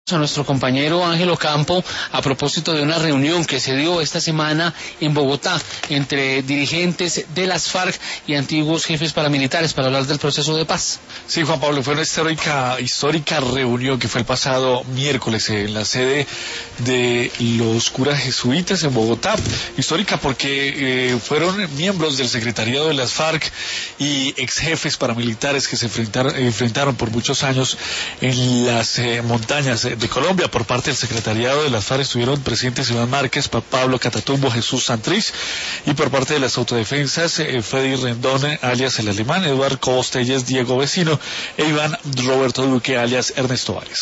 A nuestro compañero Ángelo Campo a propósito de una reunión que se dio esta semana en Bogotá entre dirigentes de las FARC y antiguos jefes paramilitares para hablar del proceso de paz. Sí, Juan Pablo, fue una histórica reunión que fue el pasado miércoles en la sede de los curas jesuitas en Bogotá. Histórica porque fueron miembros del secretariado de las FARC y ex jefes paramilitares que se enfrentaron por muchos años en las montañas de Colombia. Por parte del secretariado de las FARC estuvieron presentes Iván Márquez, Pablo Catatumbo, Jesús Santrich, y por parte de las autodefensas Freddy Rendón, alias el Alemán, Eduardo Cobos Telles, Diego Vecino e Iván Roberto Duque, alias Ernesto Valles.